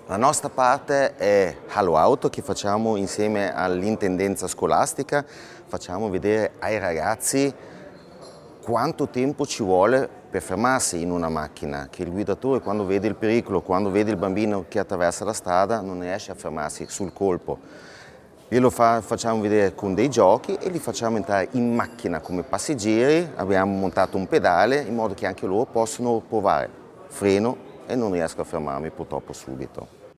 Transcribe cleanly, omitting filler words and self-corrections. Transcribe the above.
La nostra parte è Halo Auto che facciamo insieme all'intendenza scolastica, facciamo vedere ai ragazzi quanto tempo ci vuole per fermarsi in una macchina, che il guidatore quando vede il pericolo, quando vede il bambino che attraversa la strada non riesce a fermarsi sul colpo. Glielo facciamo vedere con dei giochi e li facciamo entrare in macchina come passeggeri, abbiamo montato un pedale in modo che anche loro possano provare freno e non riesco a fermarmi purtroppo subito.